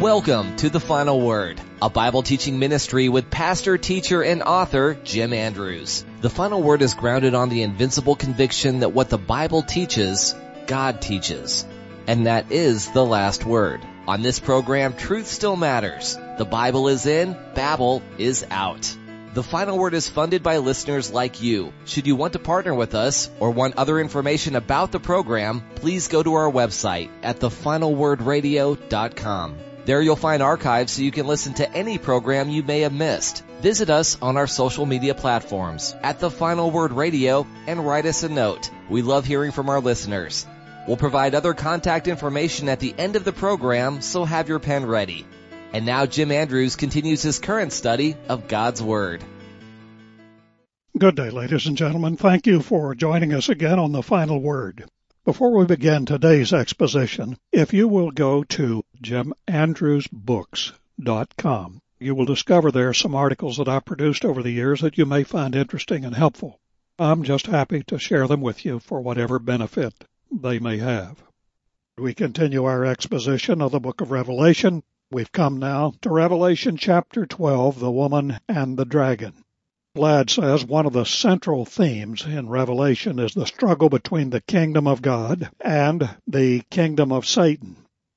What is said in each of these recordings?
Welcome to The Final Word, a Bible teaching ministry with pastor, teacher, and author Jim Andrews. The Final Word is grounded on the invincible conviction that what the Bible teaches, God teaches. And that is the last word. On this program, truth still matters. The Bible is in, Babel is out. The Final Word is funded by listeners like you. Should you want to partner with us or want other information about the program, please go to our website at thefinalwordradio.com. There you'll find archives so you can listen to any program you may have missed. Visit us on our social media platforms at The Final Word Radio and write us a note. We love hearing from our listeners. We'll provide other contact information at the end of the program, so have your pen ready. And now Jim Andrews continues his current study of God's Word. Good day, ladies and gentlemen. Thank you for joining us again on The Final Word. Before we begin today's exposition, if you will go to jimandrewsbooks.com, you will discover there some articles that I've produced over the years that you may find interesting and helpful. I'm just happy to share them with you for whatever benefit they may have. We continue our exposition of the book of Revelation. We've come now to Revelation chapter 12, the woman and the dragon. Ladd says one of the central themes in Revelation is the struggle between the kingdom of God and the kingdom of Satan.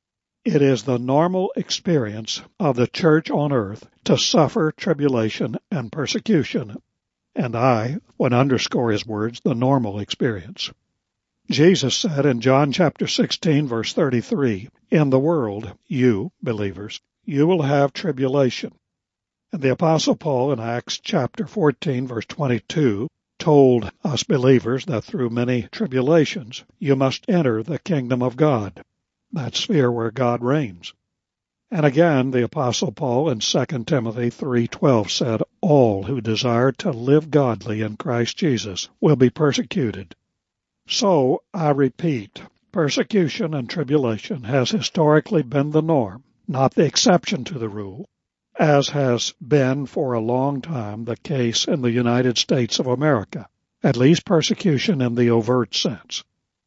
It is the normal experience of the church on earth to suffer tribulation and persecution, and I would underscore his words, the normal experience. Jesus said in John chapter 16, verse 33, "In the world, you, believers, you will have tribulation." And the Apostle Paul in Acts chapter 14, verse 22, told us believers that through many tribulations you must enter the kingdom of God, that sphere where God reigns. And again, the Apostle Paul in 2 Timothy 3:12 said, "All who desire to live godly in Christ Jesus will be persecuted." So, I repeat, persecution and tribulation has historically been the norm, not the exception to the rule, as has been for a long time the case in the United States of America, at least persecution in the overt sense.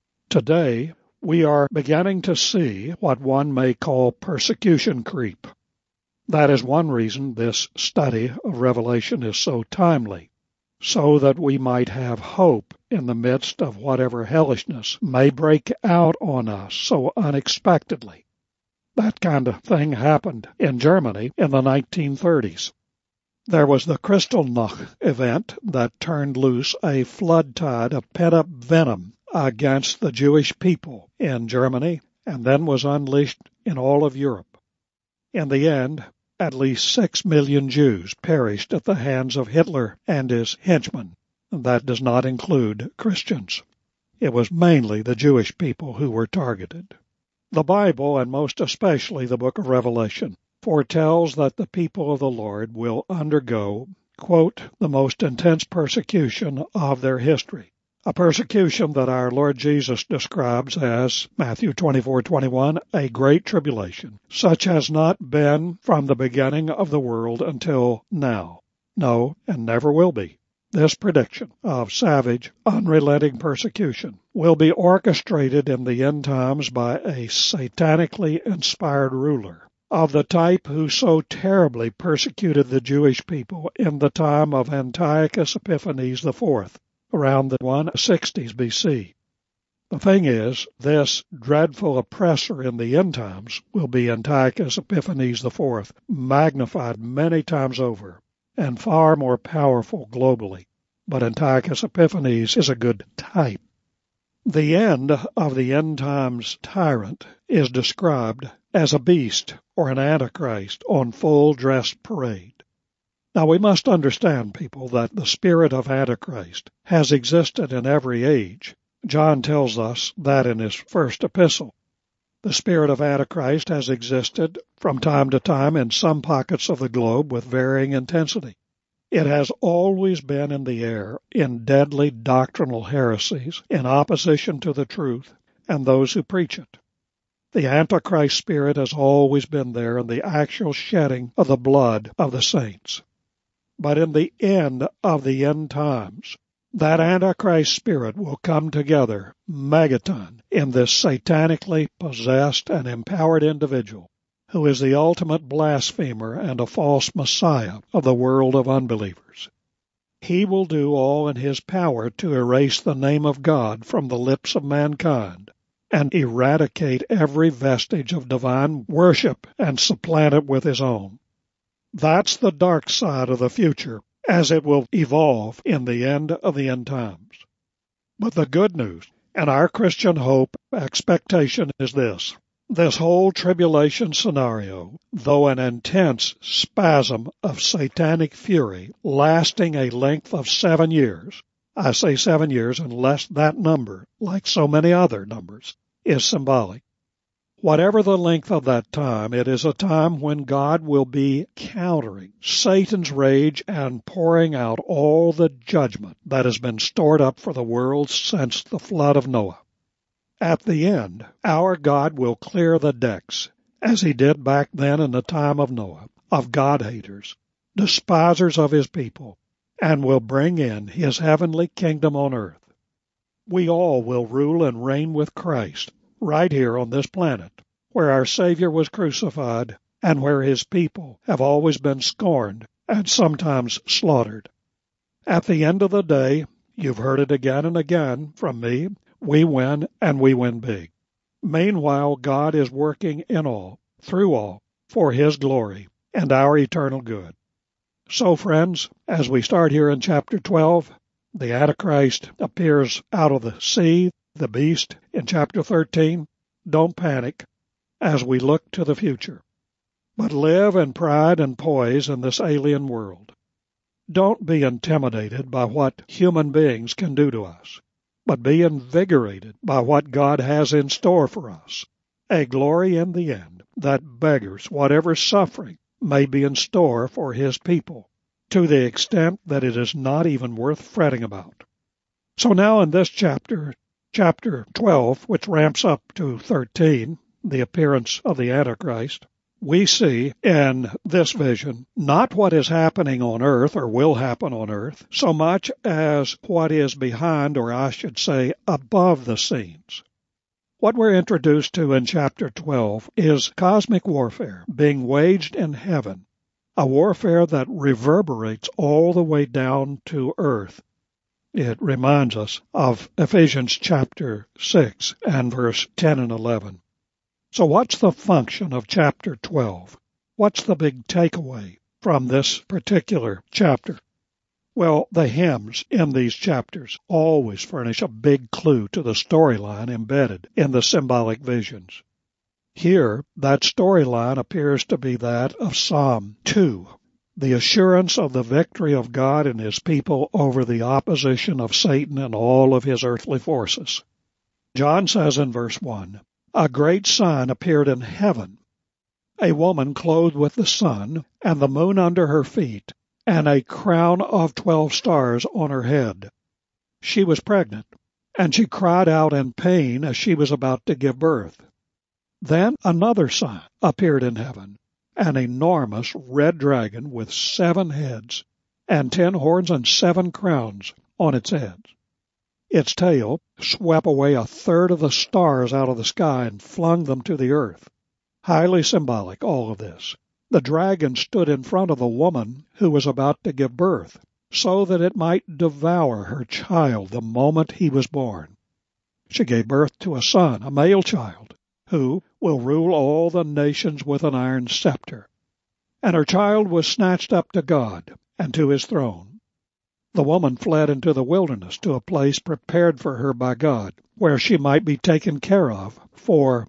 Today, we are beginning to see what one may call persecution creep. That is one reason this study of Revelation is so timely, so that we might have hope in the midst of whatever hellishness may break out on us so unexpectedly. That kind of thing happened in Germany in the 1930s. There was the Kristallnacht event that turned loose a flood tide of pent-up venom against the Jewish people in Germany and then was unleashed in all of Europe. In the end, at least 6 million Jews perished at the hands of Hitler and his henchmen. That does not include Christians. It was mainly the Jewish people who were targeted. The Bible, and most especially the book of Revelation, foretells that the people of the Lord will undergo, quote, the most intense persecution of their history, a persecution that our Lord Jesus describes as, Matthew 24:21, a great tribulation, such has not been from the beginning of the world until now. No, and never will be. This prediction of savage, unrelenting persecution will be orchestrated in the end times by a satanically inspired ruler of the type who so terribly persecuted the Jewish people in the time of Antiochus Epiphanes IV, around the 160s BC. The thing is, this dreadful oppressor in the end times will be Antiochus Epiphanes IV, magnified many times over, and far more powerful globally. But Antiochus Epiphanes is a good type. The end of the end times tyrant is described as a beast or an antichrist on full dress parade. Now we must understand, people, that the spirit of Antichrist has existed in every age. John tells us that in his first epistle. The spirit of Antichrist has existed from time to time in some pockets of the globe with varying intensity. It has always been in the air in deadly doctrinal heresies in opposition to the truth and those who preach it. The Antichrist spirit has always been there in the actual shedding of the blood of the saints. But in the end of the end times, that Antichrist spirit will come together, megaton, in this satanically possessed and empowered individual, who is the ultimate blasphemer and a false Messiah of the world of unbelievers. He will do all in his power to erase the name of God from the lips of mankind and eradicate every vestige of divine worship and supplant it with his own. That's the dark side of the future as it will evolve in the end of the end times. But the good news and our Christian hope expectation is this. This whole tribulation scenario, though an intense spasm of satanic fury lasting a length of 7 years, I say 7 years unless that number, like so many other numbers, is symbolic. Whatever the length of that time, it is a time when God will be countering Satan's rage and pouring out all the judgment that has been stored up for the world since the flood of Noah. At the end, our God will clear the decks, as he did back then in the time of Noah, of God-haters, despisers of his people, and will bring in his heavenly kingdom on earth. We all will rule and reign with Christ, right here on this planet, where our Savior was crucified and where his people have always been scorned and sometimes slaughtered. At the end of the day, you've heard it again and again from me, we win, and we win big. Meanwhile, God is working in all, through all, for his glory and our eternal good. So, friends, as we start here in chapter 12, the Antichrist appears out of the sea, the beast, in chapter 13. Don't panic as we look to the future, but live in pride and poise in this alien world. Don't be intimidated by what human beings can do to us, but be invigorated by what God has in store for us, a glory in the end that beggars whatever suffering may be in store for his people, to the extent that it is not even worth fretting about. So now in this chapter 12, which ramps up to 13, the appearance of the Antichrist, we see in this vision not what is happening on earth or will happen on earth so much as what is behind, or I should say above the scenes. What we're introduced to in chapter 12 is cosmic warfare being waged in heaven, a warfare that reverberates all the way down to earth. It reminds us of Ephesians chapter 6 and verse 10 and 11. So what's the function of chapter 12? What's the big takeaway from this particular chapter? Well, the hymns in these chapters always furnish a big clue to the storyline embedded in the symbolic visions. Here, that storyline appears to be that of Psalm 2, the assurance of the victory of God and his people over the opposition of Satan and all of his earthly forces. John says in verse 1, "A great sign appeared in heaven, a woman clothed with the sun, and the moon under her feet, and a crown of 12 stars on her head. She was pregnant, and she cried out in pain as she was about to give birth. Then another sign appeared in heaven, an enormous red dragon with 7 heads, and 10 horns and 7 crowns on its heads. Its tail swept away 1/3 of the stars out of the sky and flung them to the earth." Highly symbolic, all of this. The dragon stood in front of the woman who was about to give birth, so that it might devour her child the moment he was born. She gave birth to a son, a male child, who will rule all the nations with an iron scepter. And her child was snatched up to God and to his throne. The woman fled into the wilderness to a place prepared for her by God, where she might be taken care of for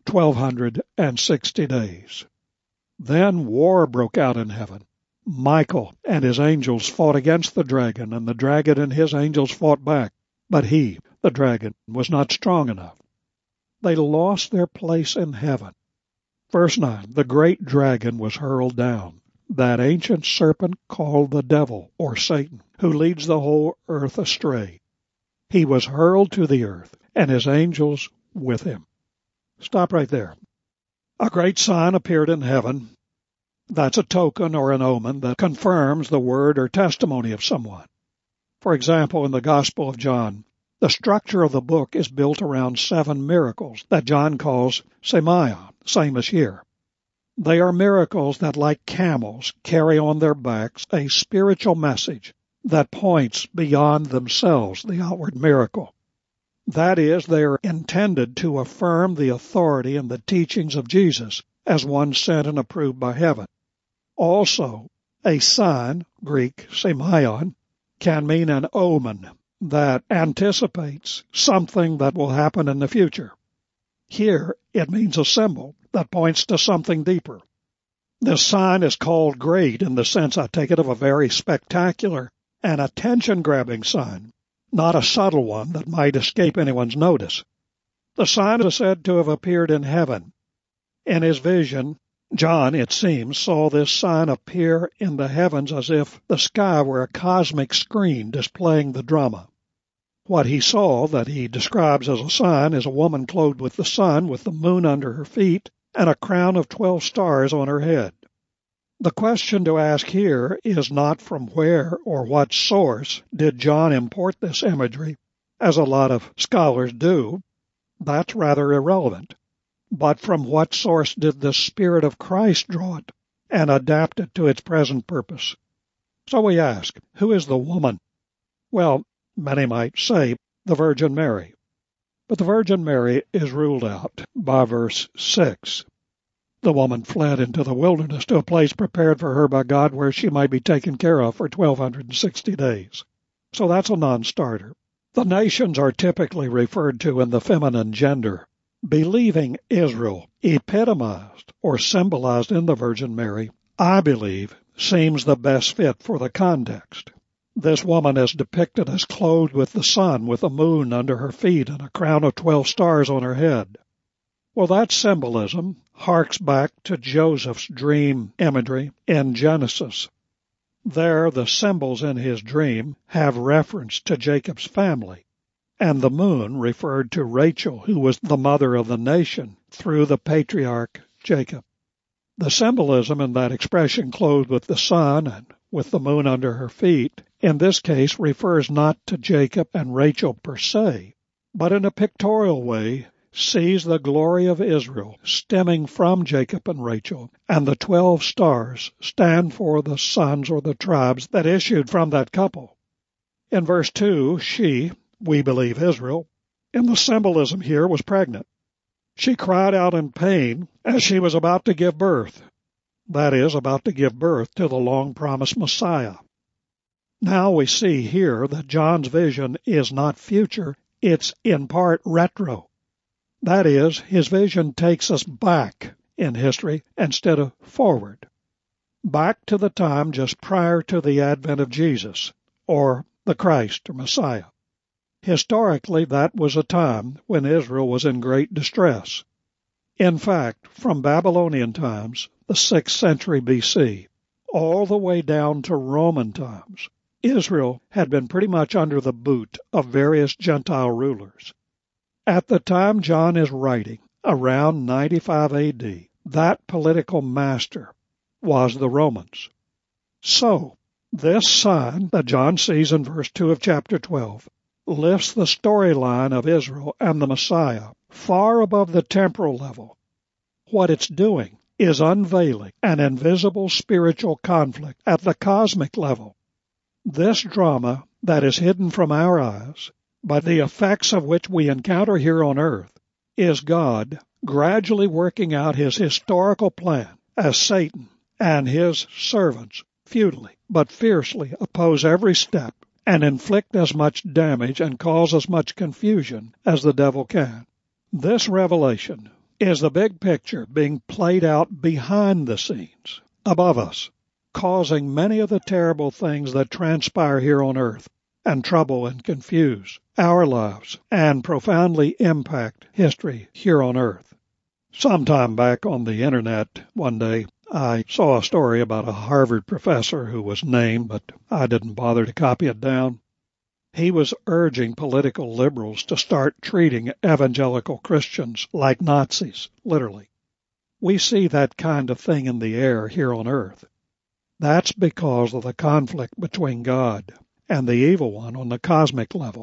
1260 days. Then war broke out in heaven. Michael and his angels fought against the dragon, and the dragon and his angels fought back. But he, the dragon, was not strong enough. They lost their place in heaven. Verse 9, the great dragon was hurled down, that ancient serpent called the devil, or Satan, who leads the whole earth astray. He was hurled to the earth, and his angels with him. Stop right there. A great sign appeared in heaven. That's a token or an omen that confirms the word or testimony of someone. For example, in the Gospel of John, the structure of the book is built around 7 miracles that John calls semia, same as here. They are miracles that, like camels, carry on their backs a spiritual message that points beyond themselves, the outward miracle. That is, they are intended to affirm the authority and the teachings of Jesus as one sent and approved by heaven. Also, a sign, Greek semeion, can mean an omen that anticipates something that will happen in the future. Here, it means a symbol that points to something deeper. This sign is called great in the sense, I take it, of a very spectacular and attention-grabbing sign, not a subtle one that might escape anyone's notice. The sign is said to have appeared in heaven. In his vision, John, it seems, saw this sign appear in the heavens as if the sky were a cosmic screen displaying the drama. What he saw, that he describes as a sign, is a woman clothed with the sun, with the moon under her feet, and a crown of 12 stars on her head. The question to ask here is not from where or what source did John import this imagery, as a lot of scholars do. That's rather irrelevant. But from what source did the Spirit of Christ draw it and adapt it to its present purpose? So we ask, who is the woman? Well, many might say the Virgin Mary. But the Virgin Mary is ruled out by verse 6. The woman fled into the wilderness to a place prepared for her by God where she might be taken care of for 1,260 days. So that's a non-starter. The nations are typically referred to in the feminine gender. Believing Israel, epitomized or symbolized in the Virgin Mary, I believe, seems the best fit for the context. This woman is depicted as clothed with the sun, with a moon under her feet and a crown of 12 stars on her head. Well, that symbolism harks back to Joseph's dream imagery in Genesis. There, the symbols in his dream have reference to Jacob's family, and the moon referred to Rachel, who was the mother of the nation through the patriarch Jacob. The symbolism in that expression, clothed with the sun and with the moon under her feet, in this case refers not to Jacob and Rachel per se, but in a pictorial way sees the glory of Israel stemming from Jacob and Rachel, and the 12 stars stand for the sons or the tribes that issued from that couple. In verse 2, she, we believe Israel, in the symbolism here, was pregnant. She cried out in pain as she was about to give birth. That is, about to give birth to the long-promised Messiah. Now we see here that John's vision is not future, it's in part retro. That is, his vision takes us back in history instead of forward. Back to the time just prior to the advent of Jesus, or the Christ or Messiah. Historically, that was a time when Israel was in great distress. In fact, from Babylonian times, the 6th century BC, all the way down to Roman times, Israel had been pretty much under the boot of various Gentile rulers. At the time John is writing, around 95 AD, that political master was the Romans. So, this sign that John sees in verse 2 of chapter 12 lifts the storyline of Israel and the Messiah far above the temporal level. What it's doing is unveiling an invisible spiritual conflict at the cosmic level. This drama that is hidden from our eyes, but the effects of which we encounter here on earth, is God gradually working out his historical plan as Satan and his servants futilely but fiercely oppose every step and inflict as much damage and cause as much confusion as the devil can. This revelation is the big picture being played out behind the scenes, above us, causing many of the terrible things that transpire here on earth and trouble and confuse our lives and profoundly impact history here on earth. Sometime back on the internet one day, I saw a story about a Harvard professor who was named, but I didn't bother to copy it down. He was urging political liberals to start treating evangelical Christians like Nazis, literally. We see that kind of thing in the air here on earth. That's because of the conflict between God and the evil one on the cosmic level.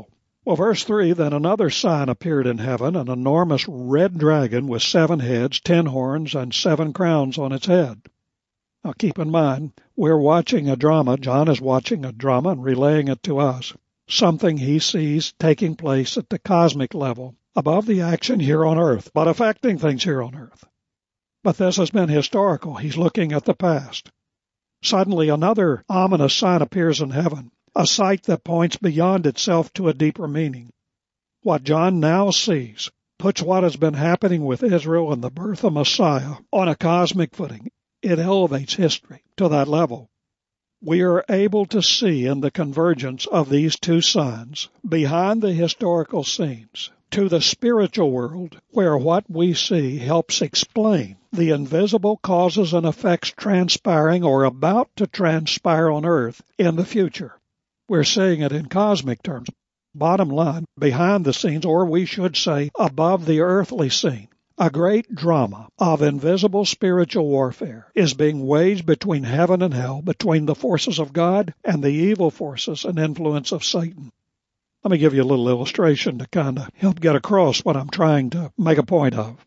Well, verse 3, then another sign appeared in heaven, an enormous red dragon with 7 heads, 10 horns, and 7 crowns on its head. Now keep in mind, we're watching a drama. John is watching a drama and relaying it to us, something he sees taking place at the cosmic level, above the action here on earth, but affecting things here on earth. But this has been historical. He's looking at the past. Suddenly another ominous sign appears in heaven, a sight that points beyond itself to a deeper meaning. What John now sees puts what has been happening with Israel and the birth of Messiah on a cosmic footing. It elevates history to that level. We are able to see in the convergence of these two signs, behind the historical scenes, to the spiritual world, where what we see helps explain the invisible causes and effects transpiring or about to transpire on earth in the future. We're seeing it in cosmic terms. Bottom line, behind the scenes, or we should say above the earthly scene, a great drama of invisible spiritual warfare is being waged between heaven and hell, between the forces of God and the evil forces and influence of Satan. Let me give you a little illustration to kind of help get across what I'm trying to make a point of.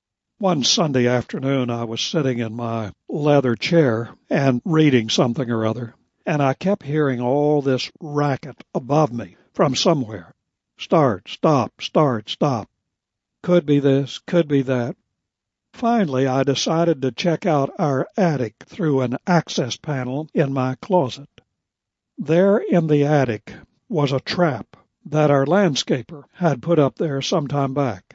One Sunday afternoon, I was sitting in my leather chair and reading something or other, and I kept hearing all this racket above me from somewhere. Start, stop, start, stop. Could be this, could be that. Finally, I decided to check out our attic through an access panel in my closet. There in the attic was a trap that our landscaper had put up there some time back.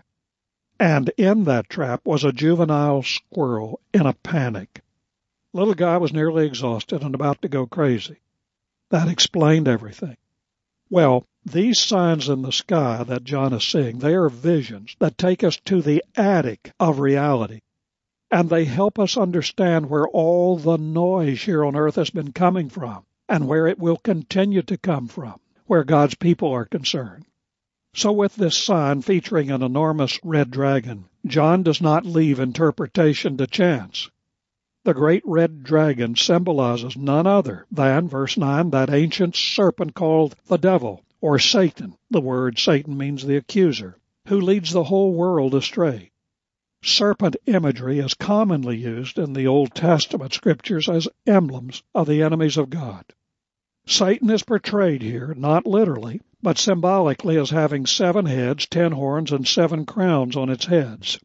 And in that trap was a juvenile squirrel in a panic. Little guy was nearly exhausted and about to go crazy. That explained everything. Well, these signs in the sky that John is seeing, they are visions that take us to the attic of reality. And they help us understand where all the noise here on earth has been coming from and where it will continue to come from, where God's people are concerned. So with this sign featuring an enormous red dragon, John does not leave interpretation to chance. The great red dragon symbolizes none other than, verse 9, that ancient serpent called the devil, or Satan. The word Satan means the accuser, who leads the whole world astray. Serpent imagery is commonly used in the Old Testament scriptures as emblems of the enemies of God. Satan is portrayed here, not literally, but symbolically as having 7 heads, 10 horns, and 7 crowns on its heads.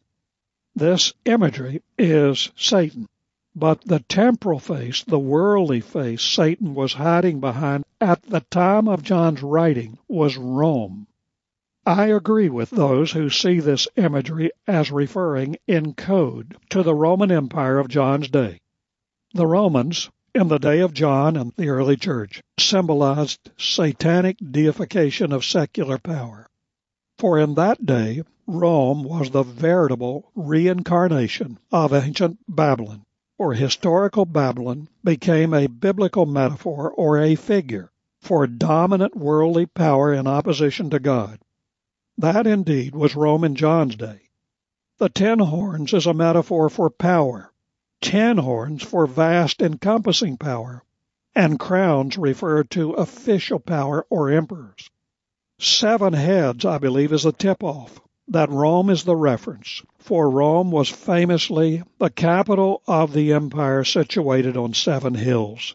This imagery is Satan. But the temporal face, the worldly face Satan was hiding behind at the time of John's writing was Rome. I agree with those who see this imagery as referring in code to the Roman Empire of John's day. The Romans, in the day of John and the early church, symbolized satanic deification of secular power. For in that day, Rome was the veritable reincarnation of ancient Babylon, or historical Babylon became a biblical metaphor or a figure for dominant worldly power in opposition to God. That indeed was Rome in John's day. The 10 horns is a metaphor for power, 10 horns for vast encompassing power, and crowns refer to official power or emperors. 7 heads, I believe, is a tip-off that Rome is the reference, for Rome was famously the capital of the empire situated on 7 hills.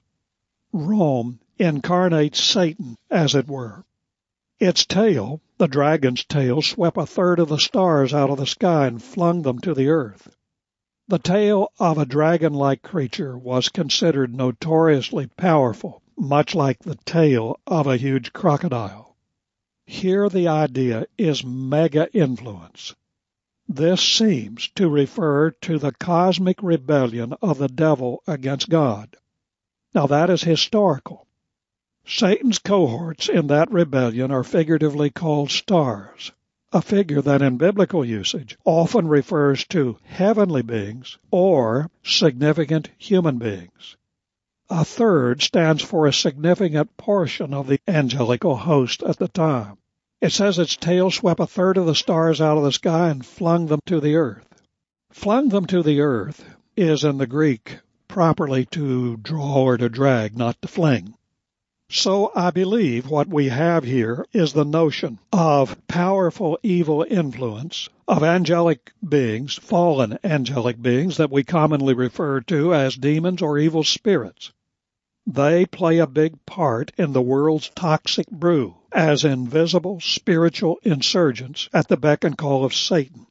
Rome incarnates Satan, as it were. Its tail, the dragon's tail, swept 1/3 of the stars out of the sky and flung them to the earth. The tail of a dragon-like creature was considered notoriously powerful, much like the tail of a huge crocodile. Here the idea is mega influence. This seems to refer to the cosmic rebellion of the devil against God. Now that is historical. Satan's cohorts in that rebellion are figuratively called stars, a figure that in biblical usage often refers to heavenly beings or significant human beings. A third stands for a significant portion of the angelical host at the time. It says its tail swept 1/3 of the stars out of the sky and flung them to the earth. Flung them to the earth is in the Greek properly to draw or to drag, not to fling. So I believe what we have here is the notion of powerful evil influence of angelic beings, fallen angelic beings that we commonly refer to as demons or evil spirits. They play a big part in the world's toxic brew as invisible spiritual insurgents at the beck and call of Satan.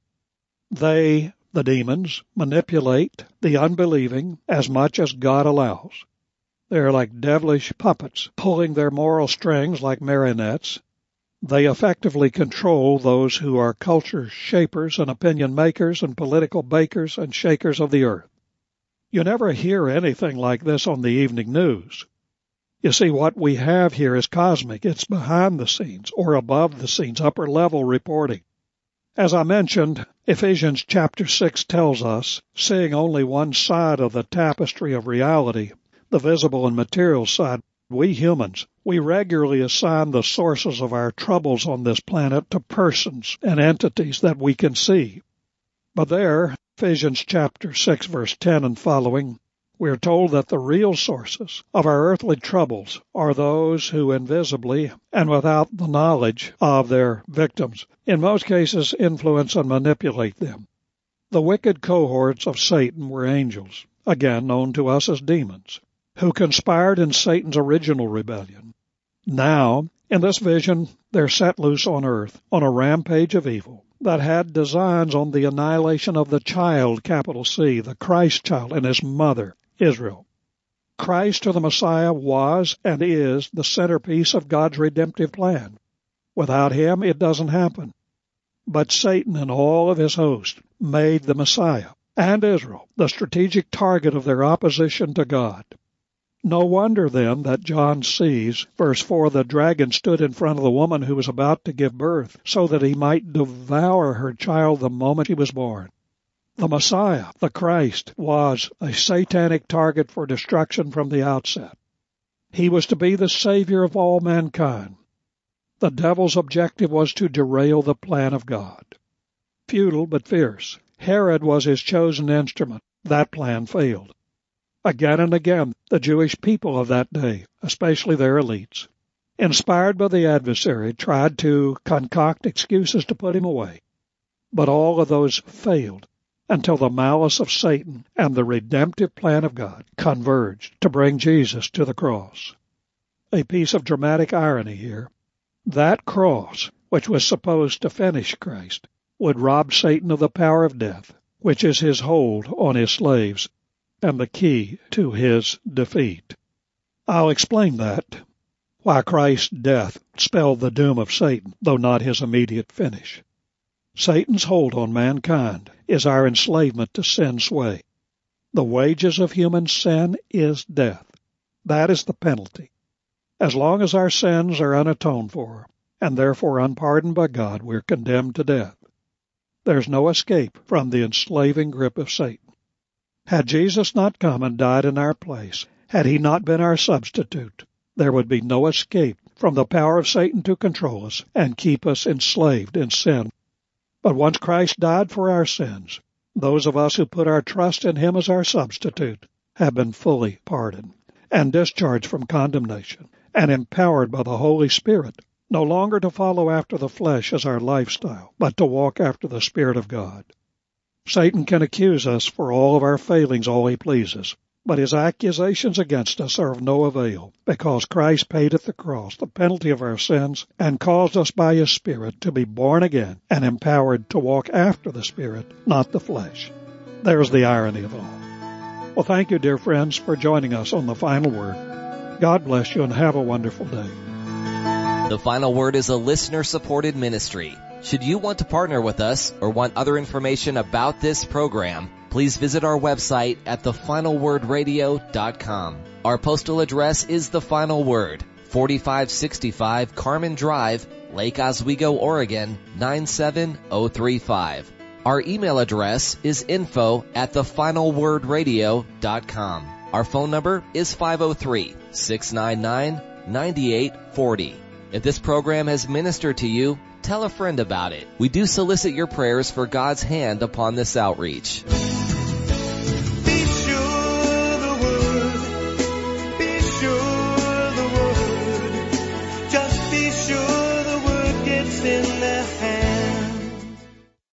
They, the demons, manipulate the unbelieving as much as God allows. They're like devilish puppets, pulling their moral strings like marionettes. They effectively control those who are culture shapers and opinion makers and political bakers and shakers of the earth. You never hear anything like this on the evening news. You see, what we have here is cosmic. It's behind the scenes or above the scenes, upper level reporting. As I mentioned, Ephesians chapter 6 tells us, seeing only one side of the tapestry of reality, the visible and material side, we humans, we regularly assign the sources of our troubles on this planet to persons and entities that we can see. But there, Ephesians chapter 6 verse 10 and following, we are told that the real sources of our earthly troubles are those who invisibly and without the knowledge of their victims, in most cases influence and manipulate them. The wicked cohorts of Satan were angels, again known to us as demons, who conspired in Satan's original rebellion. Now, in this vision, they're set loose on earth on a rampage of evil that had designs on the annihilation of the child, capital C, the Christ child, and his mother, Israel. Christ or the Messiah was and is the centerpiece of God's redemptive plan. Without him, it doesn't happen. But Satan and all of his host made the Messiah and Israel the strategic target of their opposition to God. No wonder, then, that John sees, verse 4, the dragon stood in front of the woman who was about to give birth, so that he might devour her child the moment she was born. The Messiah, the Christ, was a satanic target for destruction from the outset. He was to be the Savior of all mankind. The devil's objective was to derail the plan of God. Futile but fierce, Herod was his chosen instrument. That plan failed. Again and again, the Jewish people of that day, especially their elites, inspired by the adversary, tried to concoct excuses to put him away. But all of those failed until the malice of Satan and the redemptive plan of God converged to bring Jesus to the cross. A piece of dramatic irony here. That cross, which was supposed to finish Christ, would rob Satan of the power of death, which is his hold on his slaves and the key to his defeat. I'll explain that, why Christ's death spelled the doom of Satan, though not his immediate finish. Satan's hold on mankind is our enslavement to sin's sway. The wages of human sin is death. That is the penalty. As long as our sins are unatoned for, and therefore unpardoned by God, we're condemned to death. There's no escape from the enslaving grip of Satan. Had Jesus not come and died in our place, had he not been our substitute, there would be no escape from the power of Satan to control us and keep us enslaved in sin. But once Christ died for our sins, those of us who put our trust in him as our substitute have been fully pardoned and discharged from condemnation and empowered by the Holy Spirit, no longer to follow after the flesh as our lifestyle, but to walk after the Spirit of God. Satan can accuse us for all of our failings all he pleases, but his accusations against us are of no avail, because Christ paid at the cross the penalty of our sins and caused us by his Spirit to be born again and empowered to walk after the Spirit, not the flesh. There's the irony of it all. Well, thank you, dear friends, for joining us on The Final Word. God bless you and have a wonderful day. The Final Word is a listener-supported ministry. Should you want to partner with us or want other information about this program, please visit our website at thefinalwordradio.com. Our postal address is The Final Word, 4565 Carmen Drive, Lake Oswego, Oregon, 97035. Our email address is info@thefinalwordradio.com. Our phone number is 503-699-9840. If this program has ministered to you, tell a friend about it. We do solicit your prayers for God's hand upon this outreach.